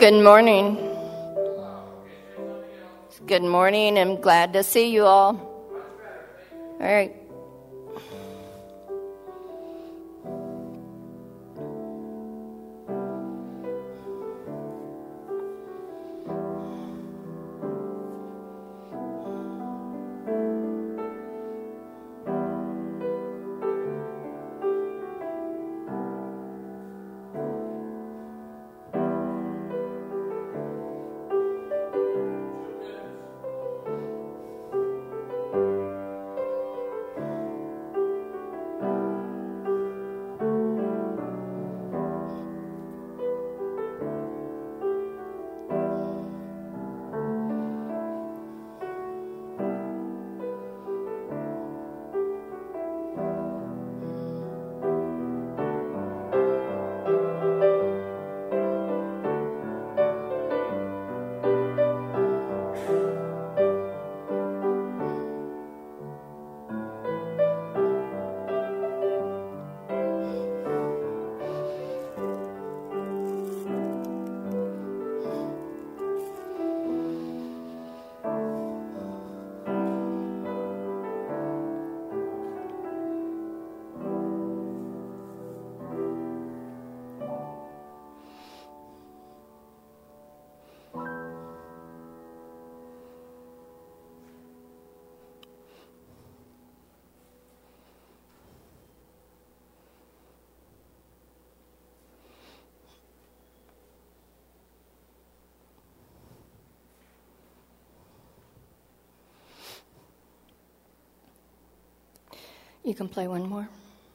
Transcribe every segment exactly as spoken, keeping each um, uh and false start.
Good morning. Good morning. I'm glad to see you all. All right. You can play one more.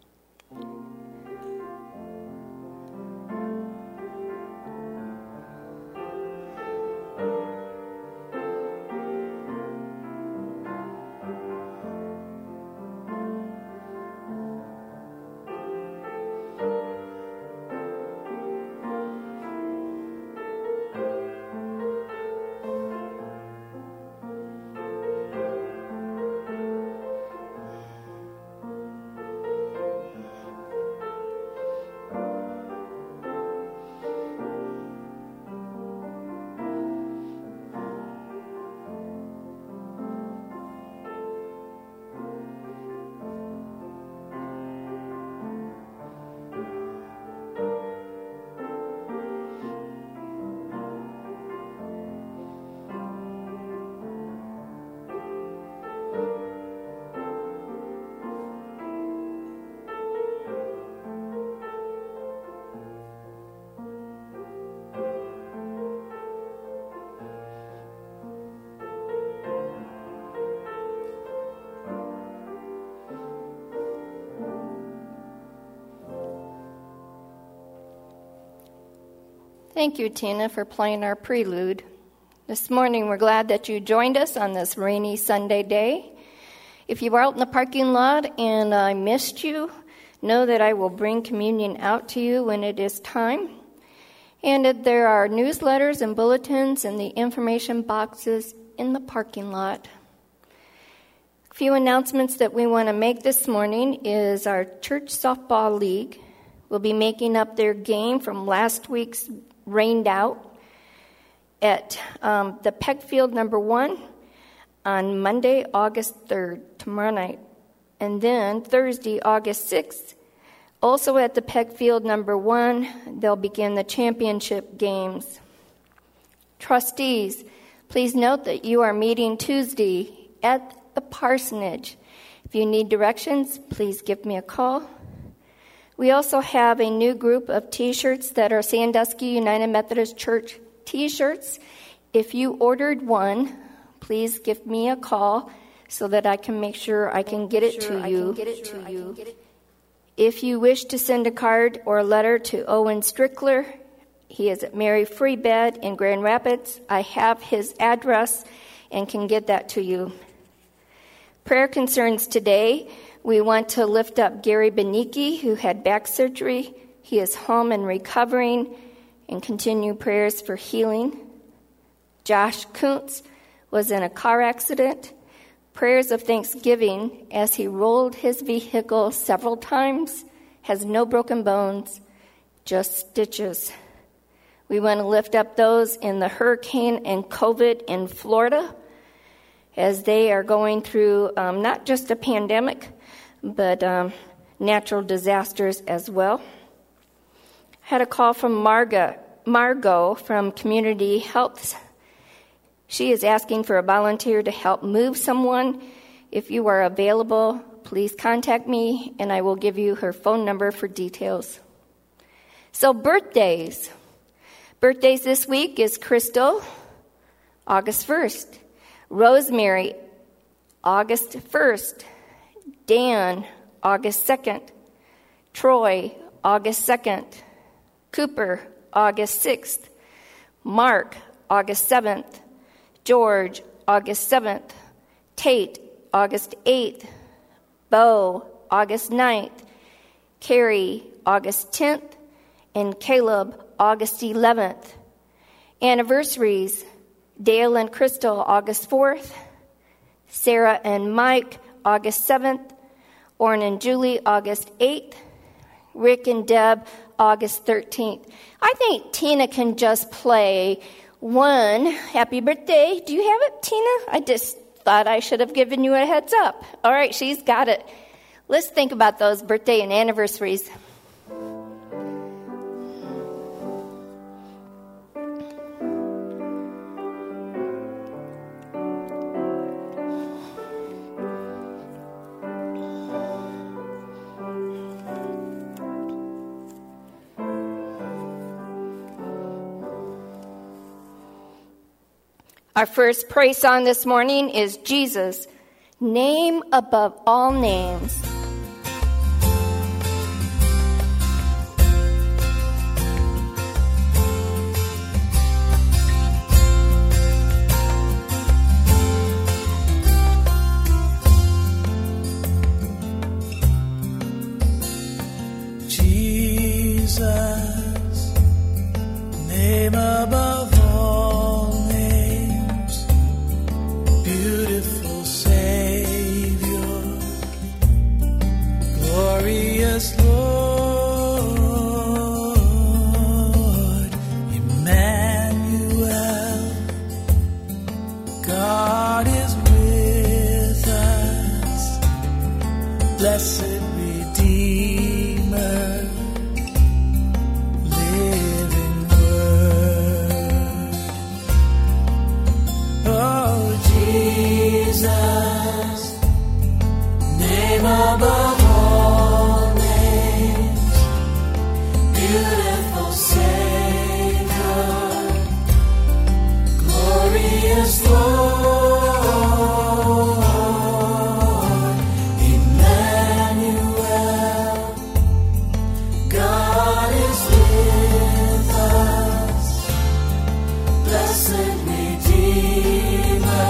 Thank you, Tina, for playing our prelude. This morning, we're glad that you joined us on this rainy Sunday day. If you are out in the parking lot and I missed you, know that I will bring communion out to you when it is time. And that there are newsletters and bulletins in the information boxes in the parking lot. A few announcements that we want to make this morning is our church softball league will be making up their game from last week's rained out at um, the Peck Field number one on Monday, August third, tomorrow night. And then Thursday, August sixth, also at the Peck Field number one, they'll begin the championship games. Trustees, please note that you are meeting Tuesday at the parsonage. If you need directions, please give me a call. We also have a new group of T-shirts that are Sandusky United Methodist Church T-shirts. If you ordered one, please give me a call so that I can make sure I can get it to you. If you wish to send a card or a letter to Owen Strickler, he is at Mary Free Bed in Grand Rapids. I have his address and can get that to you. Prayer concerns today. We want to lift up Gary Benicki, who had back surgery. He is home and recovering, and continue prayers for healing. Josh Kuntz was in a car accident. Prayers of thanksgiving as he rolled his vehicle several times, has no broken bones, just stitches. We want to lift up those in the hurricane and COVID in Florida as they are going through um, not just a pandemic, but um, natural disasters as well. I had a call from Marga, Margot from Community Health. She is asking for a volunteer to help move someone. If you are available, please contact me, and I will give you her phone number for details. So birthdays. Birthdays this week is Crystal, August first. Rosemary, August first. Dan, August second. Troy, August second. Cooper, August sixth. Mark, August seventh. George, August seventh. Tate, August eighth. Bo, August ninth. Carrie, August tenth. And Caleb, August eleventh. Anniversaries, Dale and Crystal, August fourth. Sarah and Mike, August seventh. Orrin and Julie, August eighth. Rick and Deb, August thirteenth. I think Tina can just play one happy birthday. Do you have it, Tina? I just thought I should have given you a heads up. All right, she's got it. Let's think about those birthday and anniversaries. Our first praise song this morning is Jesus, Name Above All Names. Jesus, name above all names, beautiful Savior, glorious Lord, Emmanuel, God is with us, blessed Redeemer. Jesus, name above all names, beautiful Savior, glorious Lord, Emmanuel, God is with us, blessed Redeemer.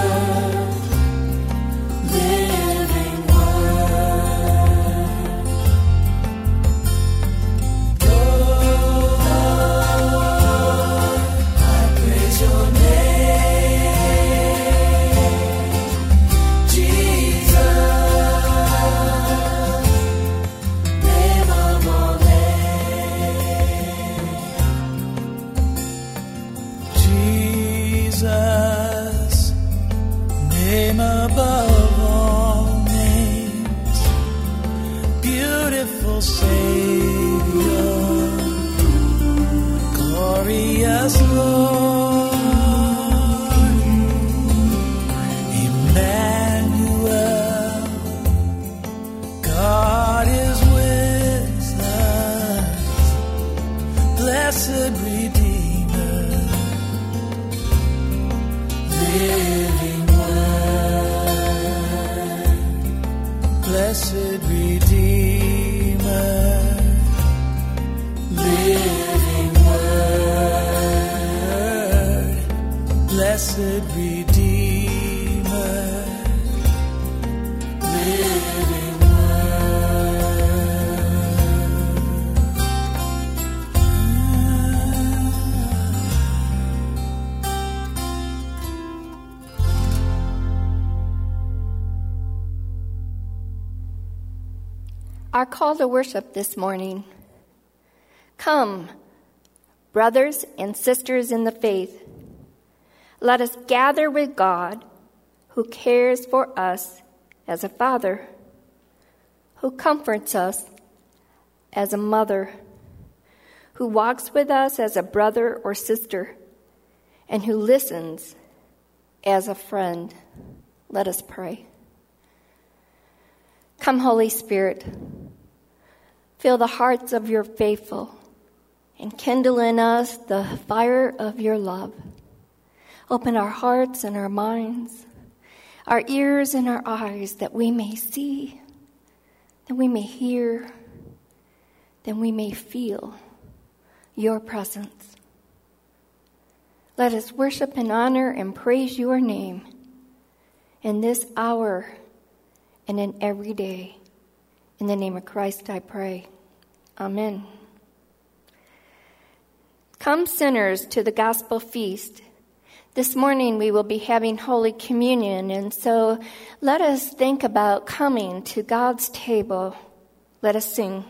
Our call to worship this morning. Come, brothers and sisters in the faith, let us gather with God, who cares for us as a father, who comforts us as a mother, who walks with us as a brother or sister, and who listens as a friend. Let us pray. Come, Holy Spirit, fill the hearts of your faithful and kindle in us the fire of your love. Open our hearts and our minds, our ears and our eyes, that we may see, that we may hear, that we may feel your presence. Let us worship and honor and praise your name in this hour and in every day. In the name of Christ I pray. Amen. Come, sinners, to the gospel feast. This morning we will be having Holy Communion, and so let us think about coming to God's table. Let us sing.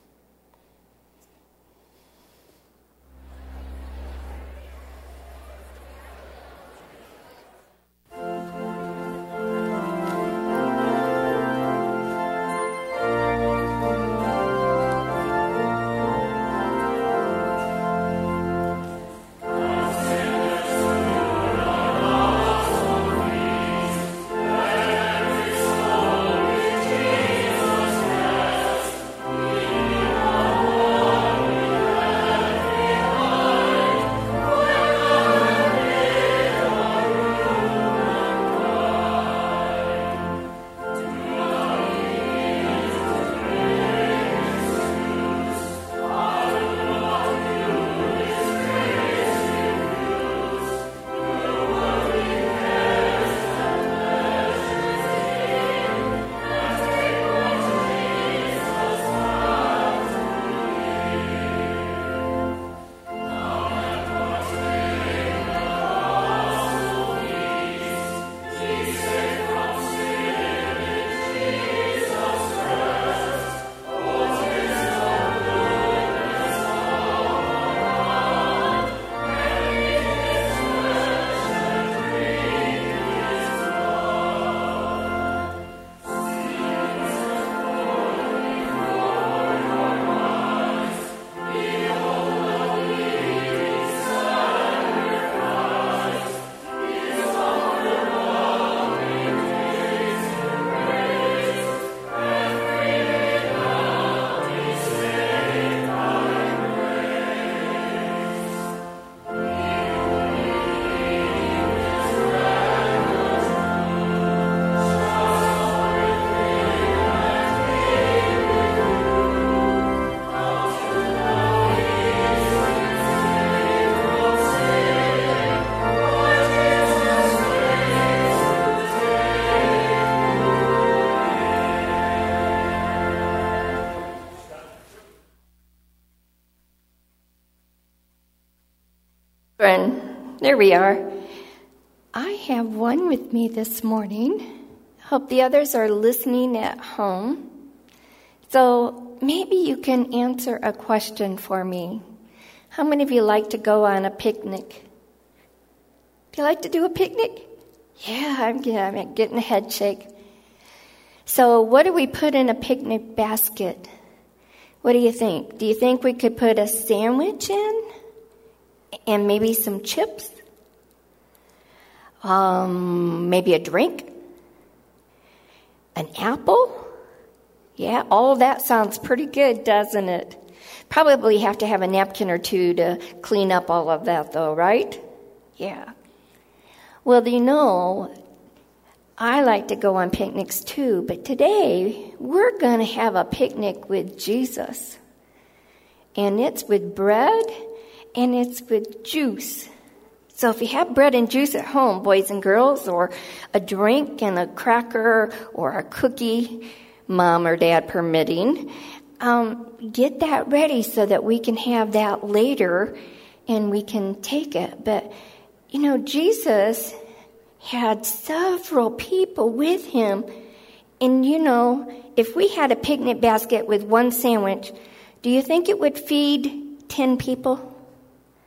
And there we are. I have one with me this morning. Hope the others are listening at home. So maybe you can answer a question for me. How many of you like to go on a picnic? Do you like to do a picnic? Yeah, I'm, yeah, I'm getting a head shake. So what do we put in a picnic basket? What do you think? Do you think we could put a sandwich in? And maybe some chips? Um, maybe a drink? An apple? Yeah, all that sounds pretty good, doesn't it? Probably have to have a napkin or two to clean up all of that, though, right? Yeah. Well, you know, I like to go on picnics too, but today we're going to have a picnic with Jesus. And it's with bread and it's with juice. So if you have bread and juice at home, boys and girls, or a drink and a cracker or a cookie, mom or dad permitting, um, get that ready so that we can have that later and we can take it. But, you know, Jesus had several people with him. And, you know, if we had a picnic basket with one sandwich, do you think it would feed ten people?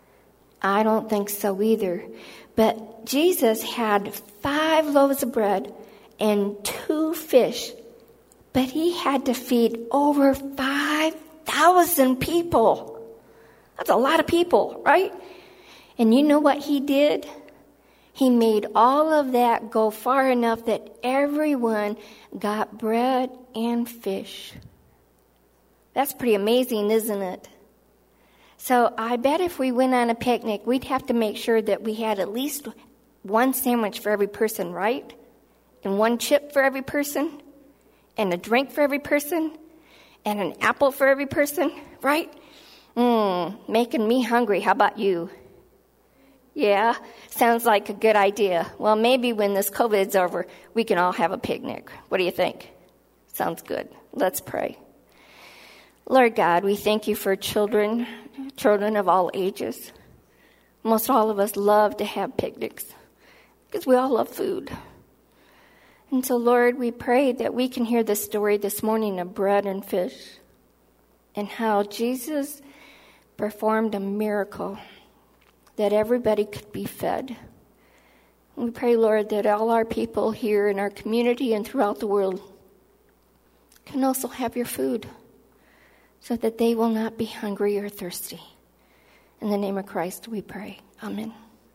I don't think so either. But Jesus had five loaves of bread and two fish, but he had to feed over five thousand people. That's a lot of people, right? And you know what he did? He made all of that go far enough that everyone got bread and fish. That's pretty amazing, isn't it? So I bet if we went on a picnic, we'd have to make sure that we had at least one sandwich for every person, right? And one chip for every person, and a drink for every person, and an apple for every person, right? Mmm, making me hungry. How about you? Yeah, sounds like a good idea. Well, maybe when this COVID's over, we can all have a picnic. What do you think? Sounds good. Let's pray. Lord God, we thank you for children, children of all ages. Most all of us love to have picnics because we all love food. And so, Lord, we pray that we can hear the story this morning of bread and fish and how Jesus performed a miracle that everybody could be fed. We pray, Lord, that all our people here in our community and throughout the world can also have your food so that they will not be hungry or thirsty. In the name of Christ we pray. Amen.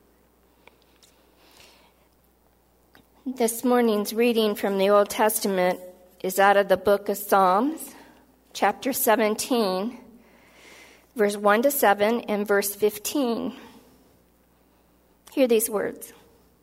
This morning's reading from the Old Testament is out of the book of Psalms, chapter seventeen, verse one to seven, and verse fifteen. Hear these words.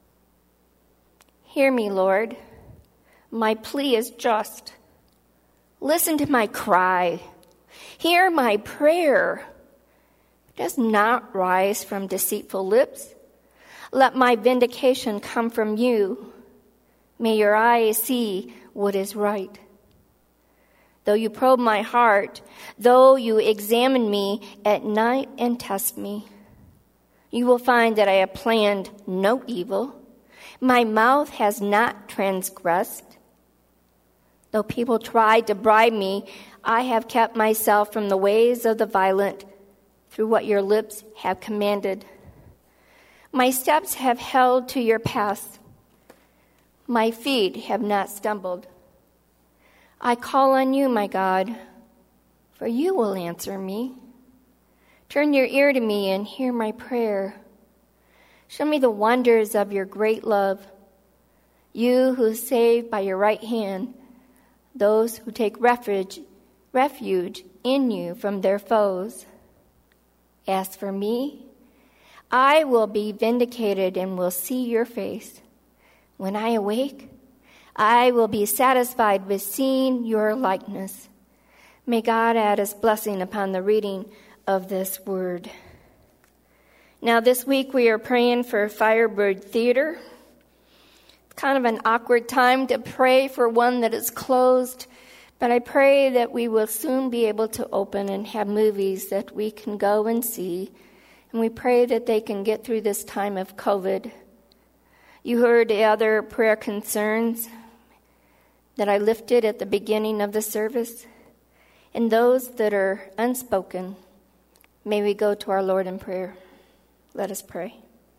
Hear me, Lord. My plea is just. Listen to my cry. Hear my prayer. It does not rise from deceitful lips. Let my vindication come from you. May your eyes see what is right. Though you probe my heart, though you examine me at night and test me, you will find that I have planned no evil. My mouth has not transgressed. Though people tried to bribe me, I have kept myself from the ways of the violent through what your lips have commanded. My steps have held to your paths. My feet have not stumbled. I call on you, my God, for you will answer me. Turn your ear to me and hear my prayer. Show me the wonders of your great love, you who save by your right hand those who take refuge, refuge in you from their foes. As for me, I will be vindicated and will see your face. When I awake, I will be satisfied with seeing your likeness. May God add his blessing upon the reading of this word. Now, this week we are praying for Firebird Theater. It's kind of an awkward time to pray for one that is closed, but I pray that we will soon be able to open and have movies that we can go and see, and we pray that they can get through this time of COVID. You heard the other prayer concerns that I lifted at the beginning of the service, and those that are unspoken. May we go to our Lord in prayer. Let us pray.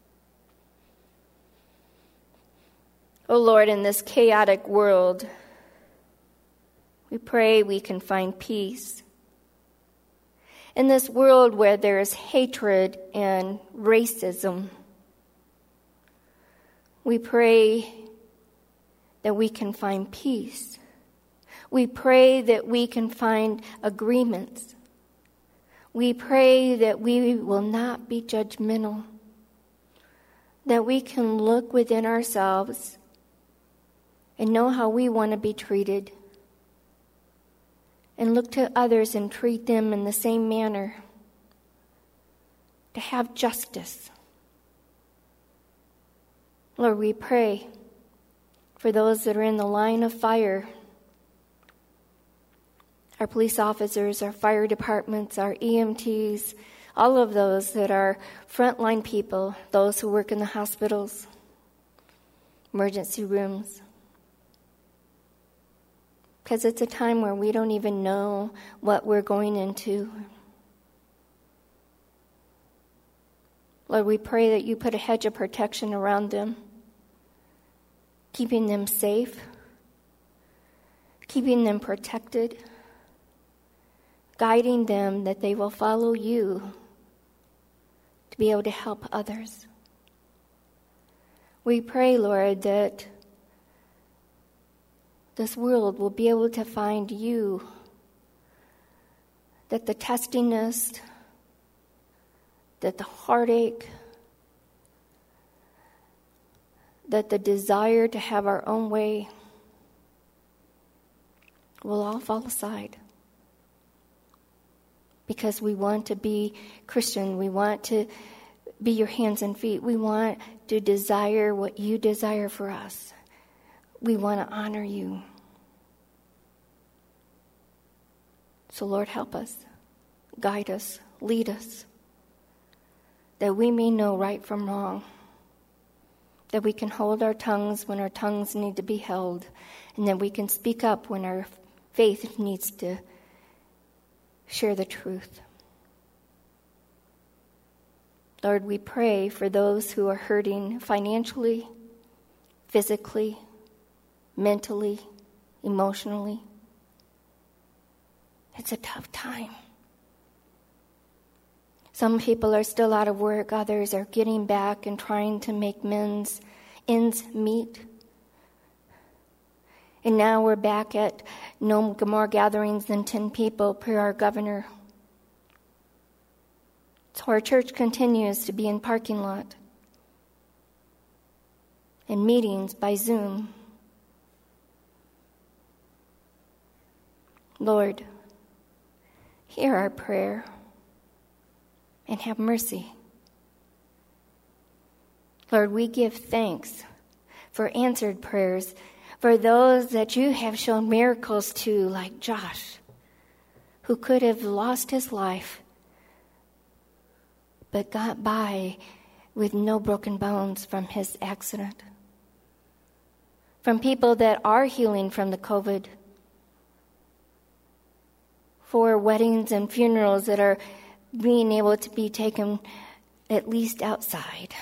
O Lord, in this chaotic world, we pray we can find peace. In this world where there is hatred and racism, we pray that we can find peace. We pray that we can find agreements. We pray that we will not be judgmental, that we can look within ourselves and know how we want to be treated, and look to others and treat them in the same manner, to have justice. Lord, we pray for those that are in the line of fire, our police officers, our fire departments, our E M Ts, all of those that are frontline people, those who work in the hospitals, emergency rooms. Because it's a time where we don't even know what we're going into. Lord, we pray that you put a hedge of protection around them, keeping them safe, keeping them protected, guiding them that they will follow you to be able to help others. We pray, Lord, that this world will be able to find you, that the testiness, that the heartache, that the desire to have our own way will all fall aside. Because we want to be Christian, we want to be your hands and feet, we want to desire what you desire for us. We want to honor you. So Lord, help us, guide us, lead us, that we may know right from wrong, that we can hold our tongues when our tongues need to be held, and that we can speak up when our faith needs to share the truth. Lord, we pray for those who are hurting financially, physically, mentally, emotionally. It's a tough time. Some people are still out of work. Others are getting back and trying to make men's ends meet. And now we're back at no more gatherings than ten people per our governor. So our church continues to be in parking lot and meetings by Zoom. Lord, hear our prayer and have mercy. Lord, we give thanks for answered prayers, for those that you have shown miracles to, like Josh, who could have lost his life, but got by with no broken bones from his accident. From people that are healing from the COVID, for weddings and funerals that are being able to be taken at least outside.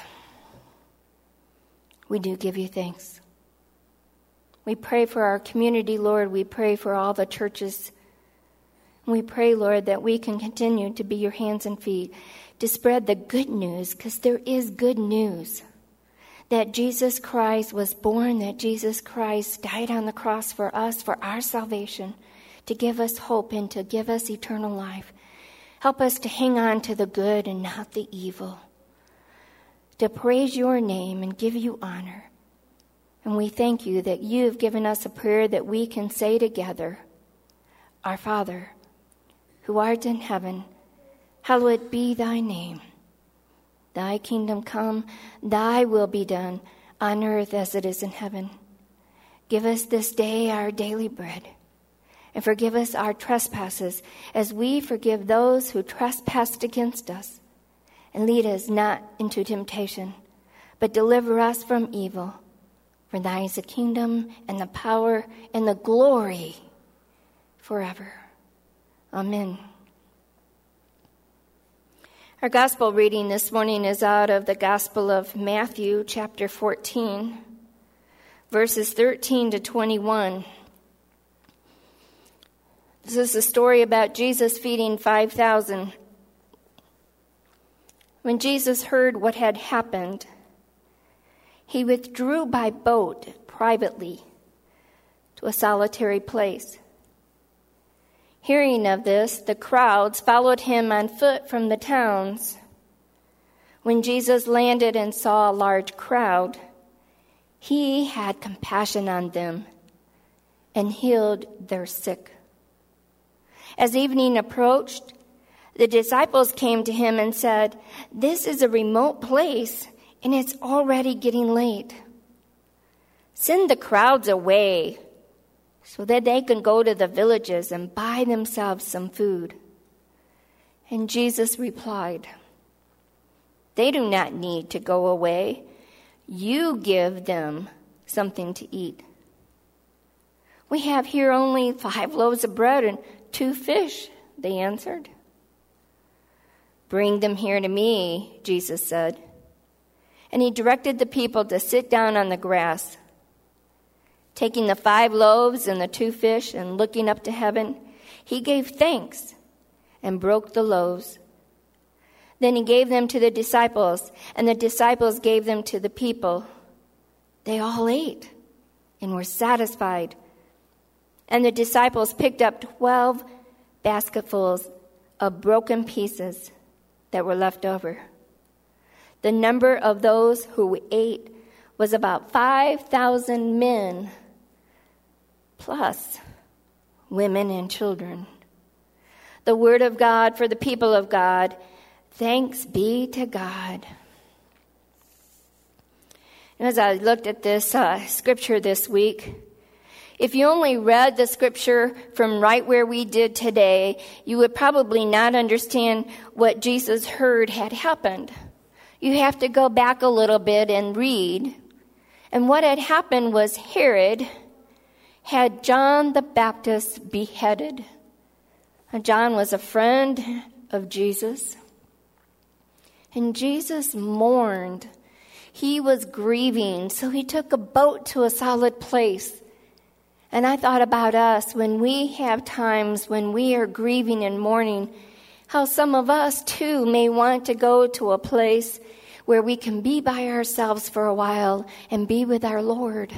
We do give you thanks. We pray for our community, Lord. We pray for all the churches. We pray, Lord, that we can continue to be your hands and feet, to spread the good news, because there is good news. That Jesus Christ was born, that Jesus Christ died on the cross for us, for our salvation, to give us hope and to give us eternal life. Help us to hang on to the good and not the evil, to praise your name and give you honor. And we thank you that you have given us a prayer that we can say together, Our Father, who art in heaven, hallowed be thy name. Thy kingdom come, thy will be done, on earth as it is in heaven. Give us this day our daily bread, and forgive us our trespasses, as we forgive those who trespass against us. And lead us not into temptation, but deliver us from evil. For thine is the kingdom, and the power, and the glory forever. Amen. Our gospel reading this morning is out of the Gospel of Matthew, chapter fourteen, verses thirteen to twenty-one. This is a story about Jesus feeding five thousand. When Jesus heard what had happened, he withdrew by boat privately to a solitary place. Hearing of this, the crowds followed him on foot from the towns. When Jesus landed and saw a large crowd, he had compassion on them and healed their sick. As evening approached, the disciples came to him and said, "This is a remote place, and it's already getting late. Send the crowds away so that they can go to the villages and buy themselves some food." And Jesus replied, "They do not need to go away. You give them something to eat." "We have here only five loaves of bread and two fish," they answered. "Bring them here to me," Jesus said. And he directed the people to sit down on the grass. Taking the five loaves and the two fish and looking up to heaven, he gave thanks and broke the loaves. Then he gave them to the disciples, and the disciples gave them to the people. They all ate and were satisfied. And the disciples picked up twelve basketfuls of broken pieces that were left over. The number of those who ate was about five thousand men, plus women and children. The word of God for the people of God. Thanks be to God. As I looked at this uh, scripture this week, if you only read the scripture from right where we did today, you would probably not understand what Jesus heard had happened. You have to go back a little bit and read. And what had happened was Herod had John the Baptist beheaded. And John was a friend of Jesus. And Jesus mourned. He was grieving, so he took a boat to a solid place. And I thought about us when we have times when we are grieving and mourning, how some of us too may want to go to a place where we can be by ourselves for a while and be with our Lord.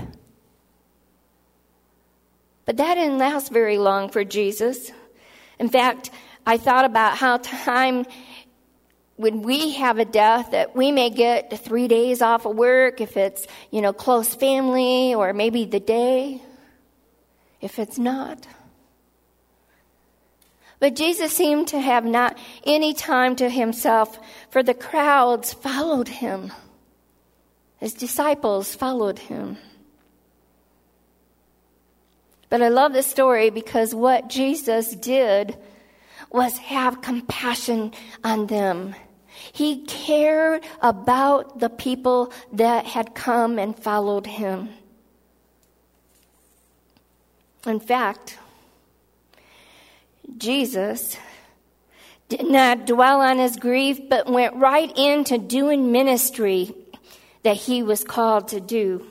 But that didn't last very long for Jesus. In fact, I thought about how time when we have a death that we may get three days off of work if it's, you know, close family, or maybe the day if it's not. But Jesus seemed to have not any time to himself, for the crowds followed him. His disciples followed him. But I love this story because what Jesus did was have compassion on them. He cared about the people that had come and followed him. In fact, Jesus did not dwell on his grief, but went right into doing ministry that he was called to do.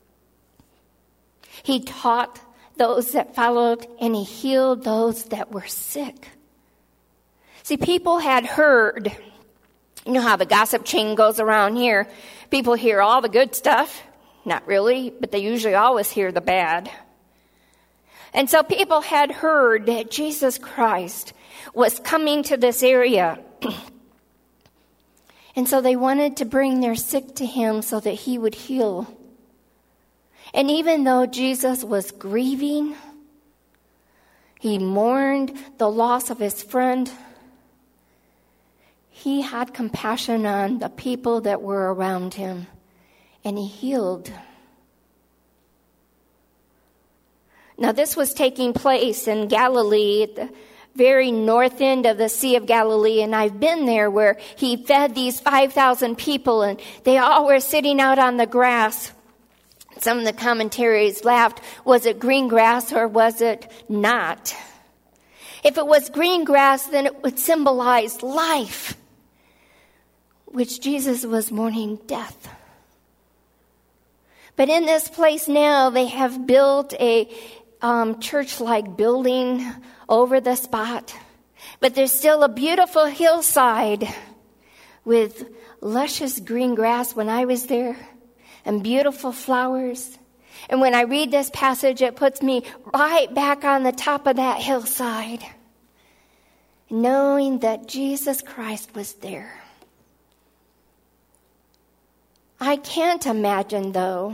He taught those that followed, and he healed those that were sick. See, people had heard, you know how the gossip chain goes around here. People hear all the good stuff. Not really, but they usually always hear the bad. And so people had heard that Jesus Christ was coming to this area. And so they wanted to bring their sick to him so that he would heal. And even though Jesus was grieving, he mourned the loss of his friend, he had compassion on the people that were around him, and he healed. Now, this was taking place in Galilee, at the very north end of the Sea of Galilee, and I've been there where he fed these five thousand people, and they all were sitting out on the grass. Some of the commentaries laughed, was it green grass or was it not? If it was green grass, then it would symbolize life, which Jesus was mourning death. But in this place now, they have built a um, church-like building over the spot. But there's still a beautiful hillside with luscious green grass when I was there, and beautiful flowers. And when I read this passage, it puts me right back on the top of that hillside, knowing that Jesus Christ was there. I can't imagine, though,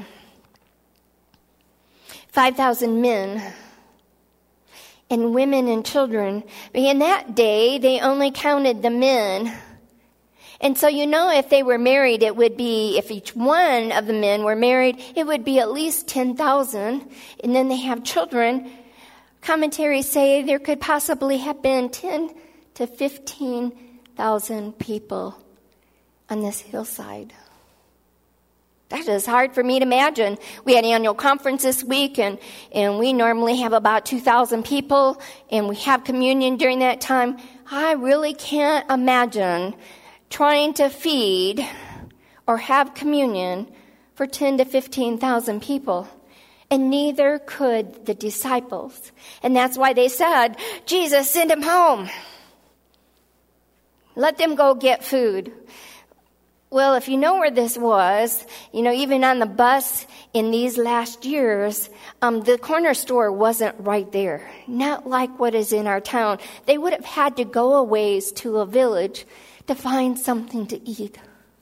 five thousand men and women and children. In that day, they only counted the men. And so, you know, if they were married, it would be, if each one of the men were married, it would be at least ten thousand. And then they have children. Commentaries say there could possibly have been ten to fifteen thousand people on this hillside. That is hard for me to imagine. We had annual conference this week, and, and we normally have about two thousand people, and we have communion during that time. I really can't imagine trying to feed or have communion for ten to fifteen thousand people. And neither could the disciples. And that's why they said, Jesus, send them home. Let them go get food. Well, if you know where this was, you know, even on the bus in these last years, um, the corner store wasn't right there. Not like what is in our town. They would have had to go a ways to a village to find something to eat.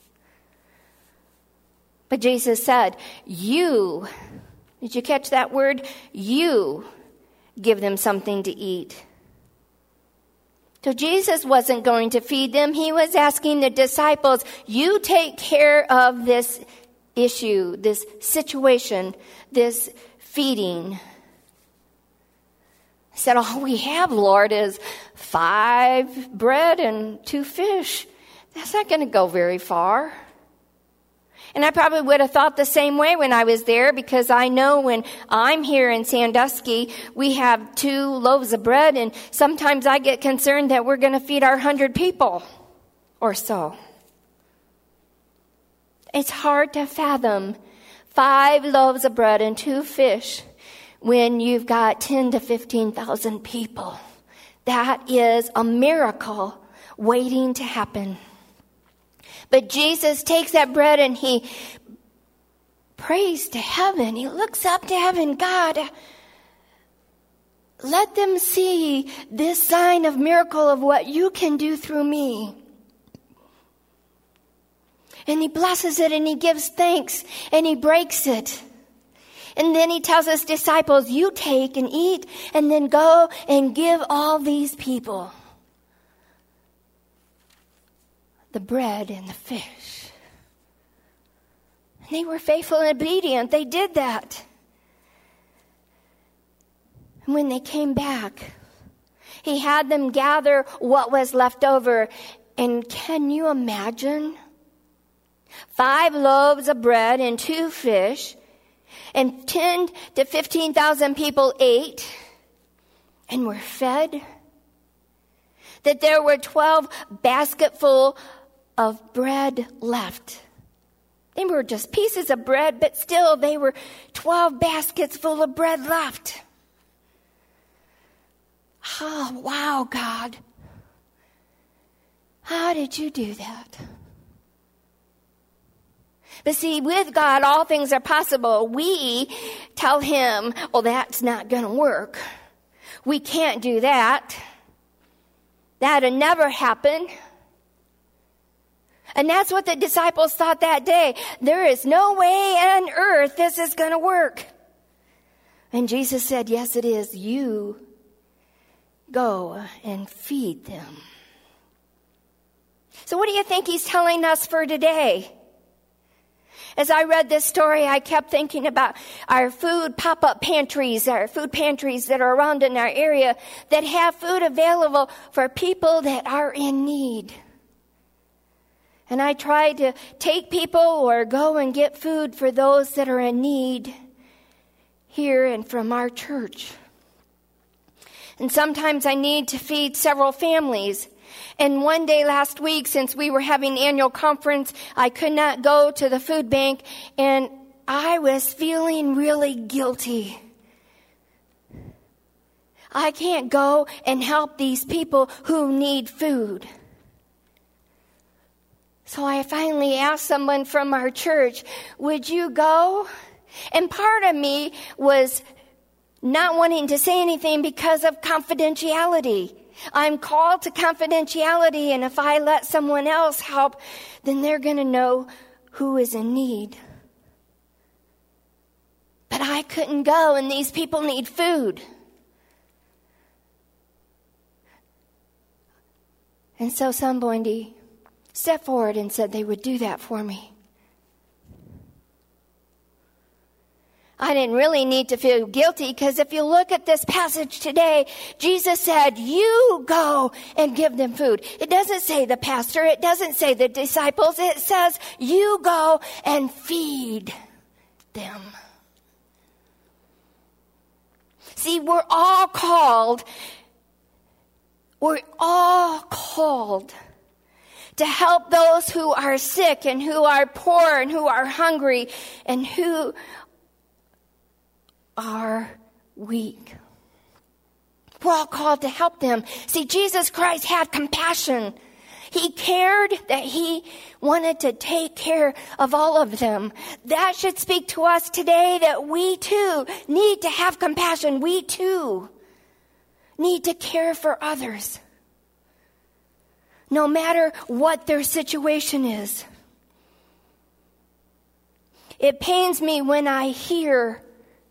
But Jesus said, you, did you catch that word? You give them something to eat. So Jesus wasn't going to feed them. He was asking the disciples, you take care of this issue, this situation, this feeding. He said, all we have, Lord, is five bread and two fish. That's not going to go very far. And I probably would have thought the same way when I was there, because I know when I'm here in Sandusky, we have two loaves of bread, and sometimes I get concerned that we're going to feed our hundred people or so. It's hard to fathom five loaves of bread and two fish when you've got ten to fifteen thousand people. That is a miracle waiting to happen. But Jesus takes that bread and he prays to heaven. He looks up to heaven. God, let them see this sign of miracle of what you can do through me. And he blesses it and he gives thanks and he breaks it. And then he tells his disciples, you take and eat and then go and give all these people the bread and the fish. And they were faithful and obedient. They did that. And when they came back, he had them gather what was left over. And can you imagine? Five loaves of bread and two fish, and ten to fifteen thousand people ate and were fed. That there were twelve basketful of bread left. They were just pieces of bread, but still they were twelve baskets full of bread left. Oh, wow, God. How did you do that? But see, with God, all things are possible. We tell him, oh, that's not going to work. We can't do that. That'll never happen. And that's what the disciples thought that day. There is no way on earth this is going to work. And Jesus said, yes, it is. You go and feed them. So what do you think he's telling us for today? As I read this story, I kept thinking about our food pop-up pantries, our food pantries that are around in our area that have food available for people that are in need. And I try to take people or go and get food for those that are in need here and from our church. And sometimes I need to feed several families. And one day last week, since we were having annual conference, I could not go to the food bank, and I was feeling really guilty. I can't go and help these people who need food. So I finally asked someone from our church, would you go? And part of me was not wanting to say anything because of confidentiality. I'm called to confidentiality, and if I let someone else help, then they're going to know who is in need. But I couldn't go, and these people need food. And so somebody stepped forward and said they would do that for me. I didn't really need to feel guilty, because if you look at this passage today, Jesus said, you go and give them food. It doesn't say the pastor. It doesn't say the disciples. It says you go and feed them. See, we're all called, we're all called to help those who are sick and who are poor and who are hungry and who are weak. We're all called to help them. See, Jesus Christ had compassion. He cared that he wanted to take care of all of them. That should speak to us today, that we too need to have compassion. We too need to care for others, no matter what their situation is. It pains me when I hear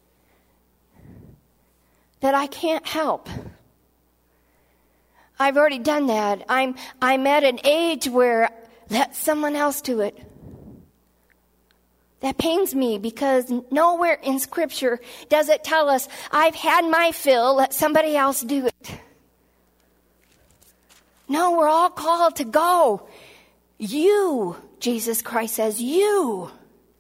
that I can't help. I've already done that. I'm I'm at an age where let someone else do it. That pains me, because nowhere in Scripture does it tell us, I've had my fill, let somebody else do it. No, we're all called to go. You, Jesus Christ says, you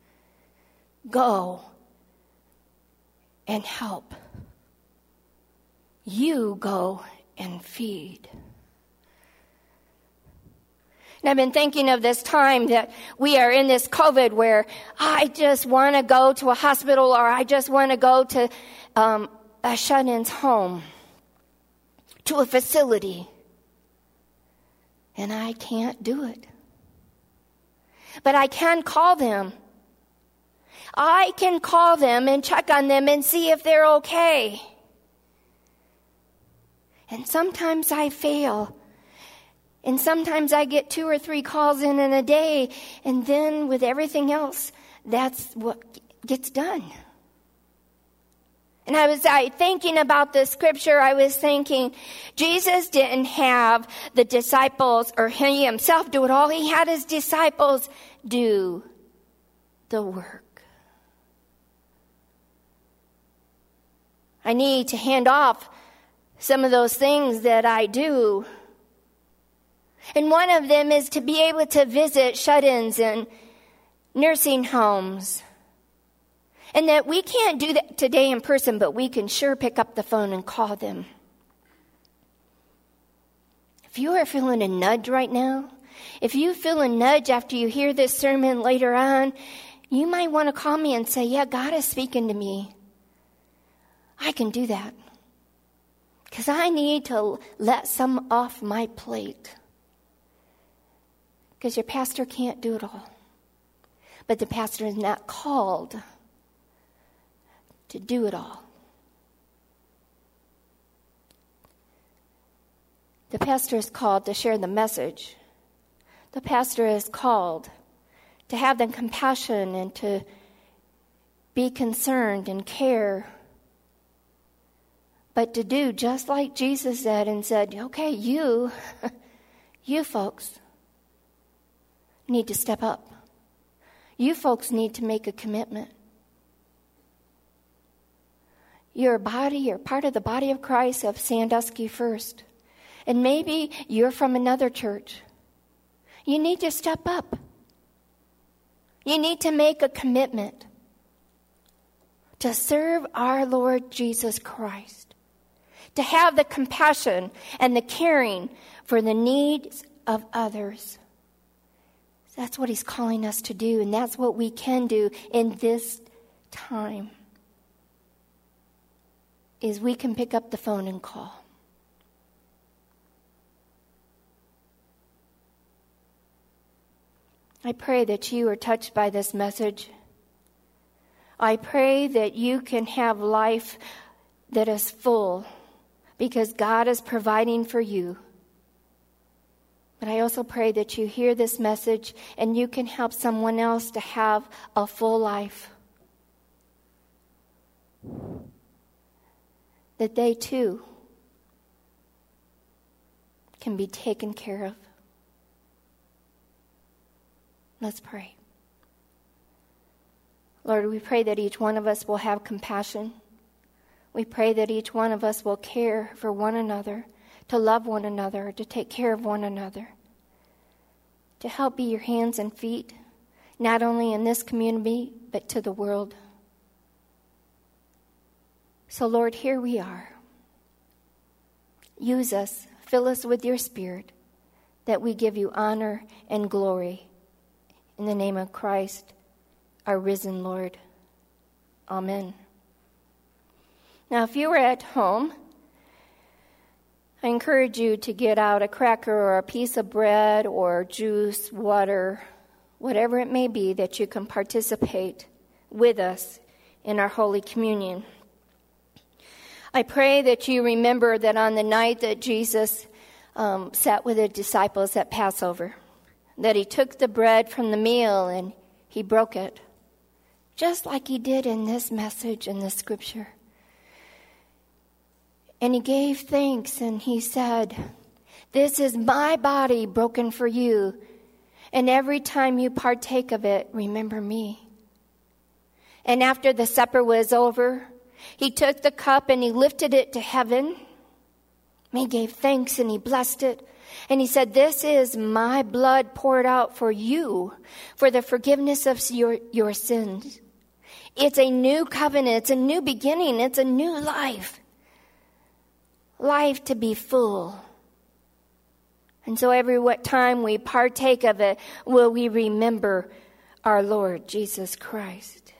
go and help. You go and feed. And I've been thinking of this time that we are in this COVID, where I just want to go to a hospital, or I just want to go to um, a shut-in's home, to a facility. And I can't do it. But I can call them. I can call them and check on them and see if they're okay. And sometimes I fail. And sometimes I get two or three calls in in a day. And then with everything else, that's what gets done. And I was I, thinking about the scripture. I was thinking, Jesus didn't have the disciples or he himself do it all. He had his disciples do the work. I need to hand off some of those things that I do. And one of them is to be able to visit shut-ins and nursing homes. And that we can't do that today in person, but we can sure pick up the phone and call them. If you are feeling a nudge right now, if you feel a nudge after you hear this sermon later on, you might want to call me and say, yeah, God is speaking to me. I can do that. Because I need to let some off my plate. Because your pastor can't do it all. But the pastor is not called to do it all. The pastor is called to share the message. The pastor is called to have the compassion and to be concerned and care. But to do just like Jesus said and said, okay, you, you folks need to step up. You folks need to make a commitment. You're a body, you're part of the body of Christ of Sandusky First. And maybe you're from another church. You need to step up. You need to make a commitment to serve our Lord Jesus Christ. To have the compassion and the caring for the needs of others. That's what he's calling us to do, and that's what we can do in this time. Is we can pick up the phone and call. I pray that you are touched by this message. I pray that you can have life that is full because God is providing for you. But I also pray that you hear this message and you can help someone else to have a full life. That they too can be taken care of. Let's pray. Lord, we pray that each one of us will have compassion. We pray that each one of us will care for one another, to love one another, to take care of one another, to help be your hands and feet, not only in this community, but to the world. So, Lord, here we are. Use us, fill us with your Spirit, that we give you honor and glory. In the name of Christ, our risen Lord. Amen. Now, if you were at home, I encourage you to get out a cracker or a piece of bread or juice, water, whatever it may be that you can participate with us in our Holy Communion. I pray that you remember that on the night that Jesus um, sat with the disciples at Passover, that he took the bread from the meal and he broke it, just like he did in this message in the scripture. And he gave thanks and he said, "This is my body broken for you. And every time you partake of it, remember me." And after the supper was over, he took the cup and he lifted it to heaven. He gave thanks and he blessed it. And he said, "This is my blood poured out for you for the forgiveness of your, your sins." It's a new covenant. It's a new beginning. It's a new life. Life to be full. And so every what time we partake of it, will we remember our Lord Jesus Christ.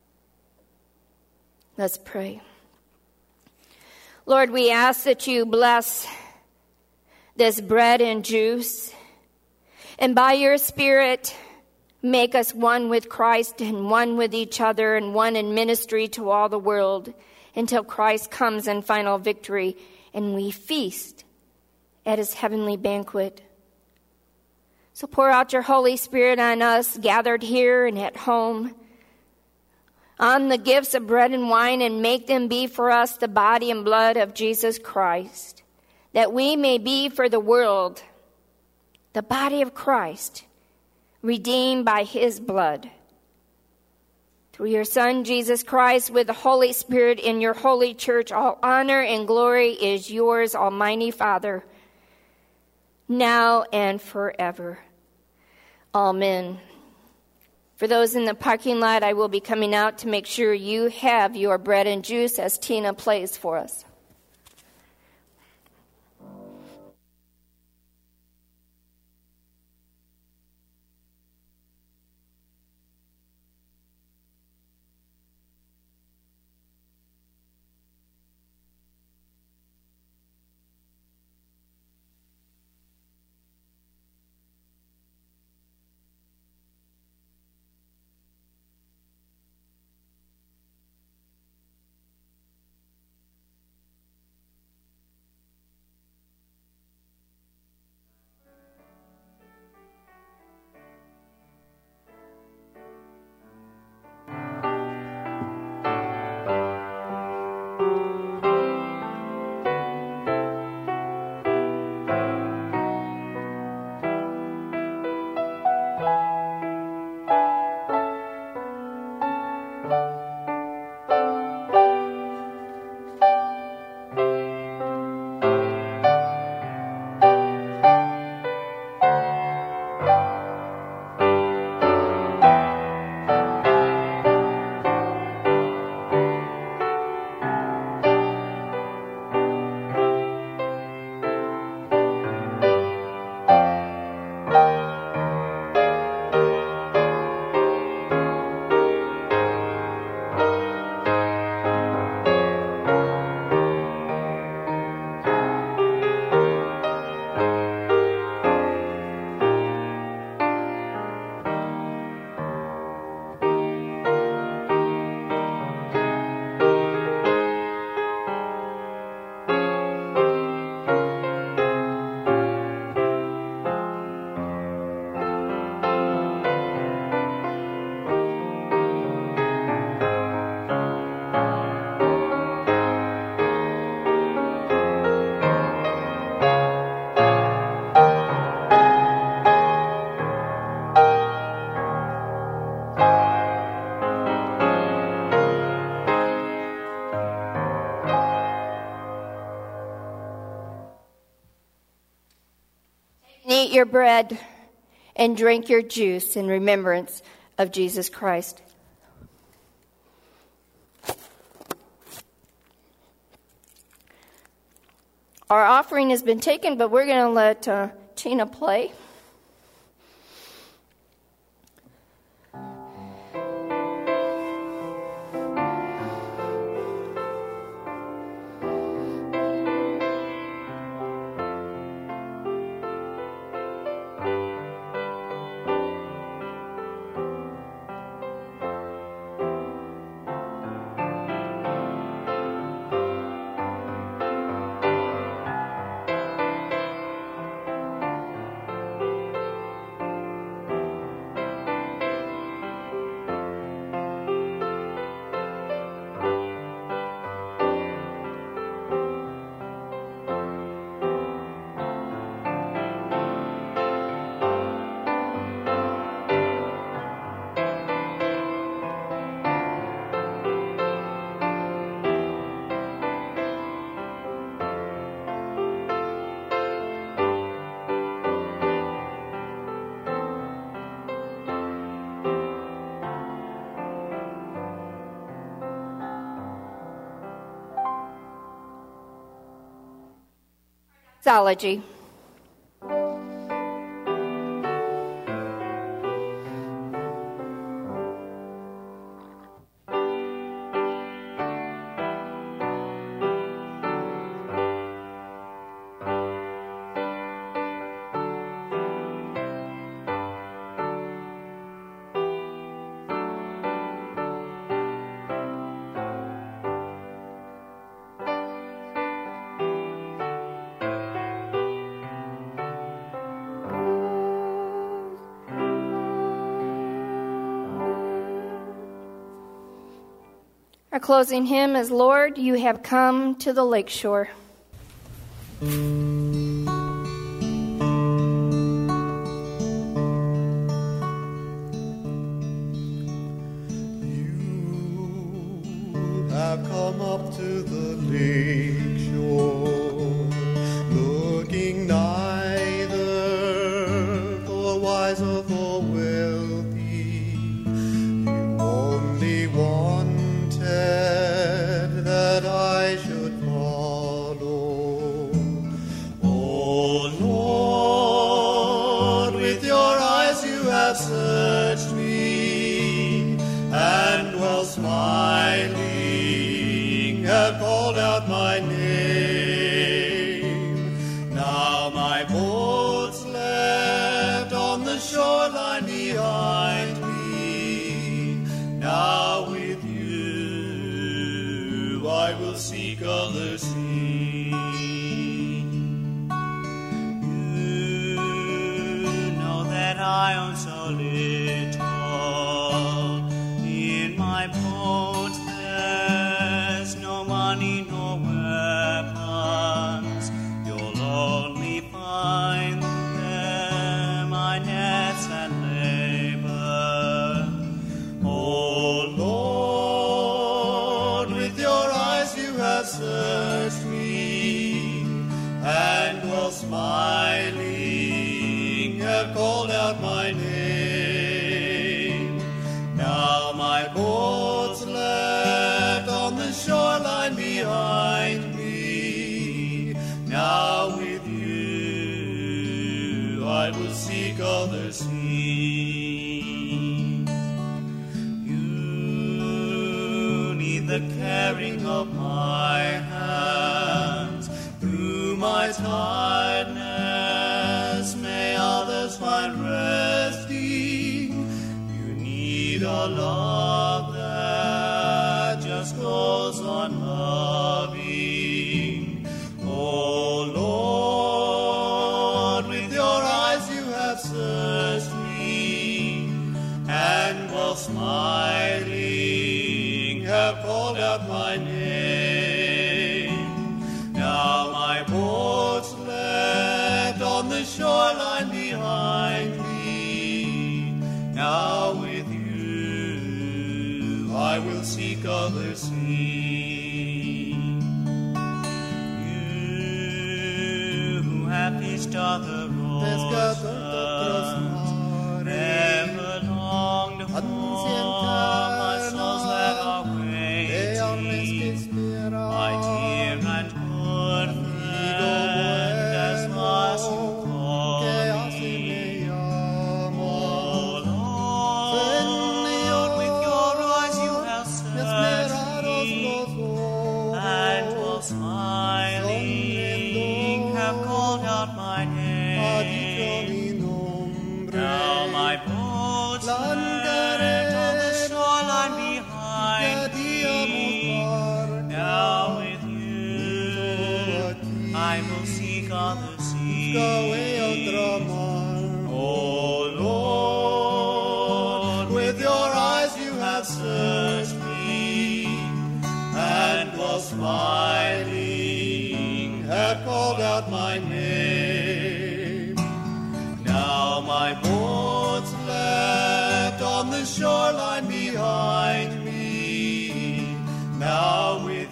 Let's pray. Lord, we ask that you bless this bread and juice, and by your Spirit, make us one with Christ and one with each other and one in ministry to all the world until Christ comes in final victory and we feast at his heavenly banquet. So pour out your Holy Spirit on us gathered here and at home, on the gifts of bread and wine, and make them be for us the body and blood of Jesus Christ, that we may be for the world the body of Christ, redeemed by his blood. Through your Son, Jesus Christ, with the Holy Spirit in your holy church, all honor and glory is yours, Almighty Father, now and forever. Amen. For those in the parking lot, I will be coming out to make sure you have your bread and juice as Tina plays for us. Eat your bread and drink your juice in remembrance of Jesus Christ. Our offering has been taken, but we're going to let uh, Tina play. Doxology. Our closing hymn is, Lord, You Have Come to the Lakeshore. You have come up to the lake shore, looking neither for wise or for wealthy. You only wanted that I should follow. Oh Lord, with your eyes you have searched me, and while smiling have called out my name. Now my boat's left on the shoreline behind me. Now with you I will seek other sea. You know that I own so little. In my boat there's no money nor weapons. You'll only find there my nets and labor. Oh Lord, with your eyes you have searched me, and while smiling have called out my name. Now my boat's left on the shoreline behind me. Now with you I will seek other seas. You need the caring of my hands. Through my tiredness may others find resting. You need a love that just goes on loving. Oh Lord, with your eyes you have searched me, and while smiling have called out my name. Now my boat's left on the shoreline behind me. Now with you I will seek other sea. You who have fished other roads, pescador dos mares, ever longed for my souls that are de almas que waiting. My esperan, dear and good friend, as fast you que call así me. me llamo. Oh Lord, with your eyes you have searched Esmerados me, los and while ojos, smiling have called out my ha dicho name. mi nombre. Now my boat's Langaré, left on the shoreline que behind habíamos me. Now with you, I will seek other seas. Oh Lord, with your eyes you have searched me, and while smiling have called out my name. Now my boat's left on the shoreline behind me. Now with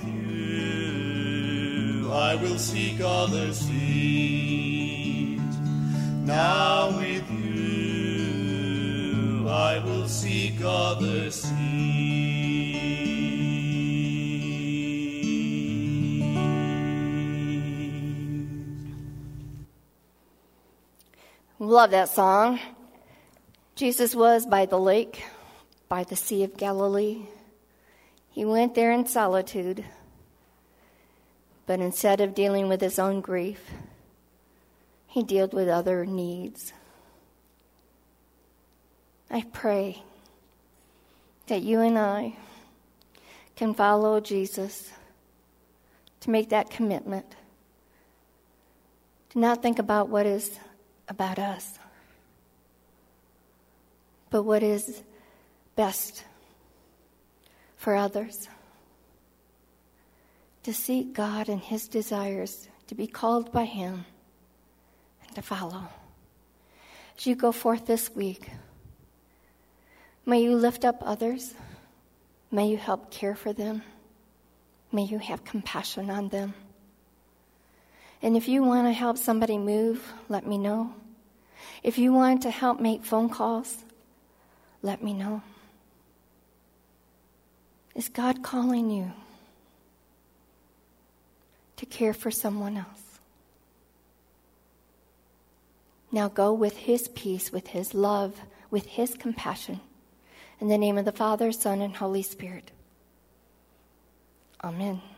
you I will seek other seas. Now with you I will seek other seas. Love that song. Jesus was by the lake, by the Sea of Galilee. He went there in solitude, but instead of dealing with his own grief, he dealt with other needs. I pray that you and I can follow Jesus, to make that commitment, to not think about what is about us, but what is best for others. To seek God and his desires, to be called by him, and to follow. As you go forth this week, may you lift up others. May you help care for them. May you have compassion on them. And if you want to help somebody move, let me know. If you want to help make phone calls, let me know. Is God calling you to care for someone else? Now go with his peace, with his love, with his compassion. In the name of the Father, Son, and Holy Spirit. Amen.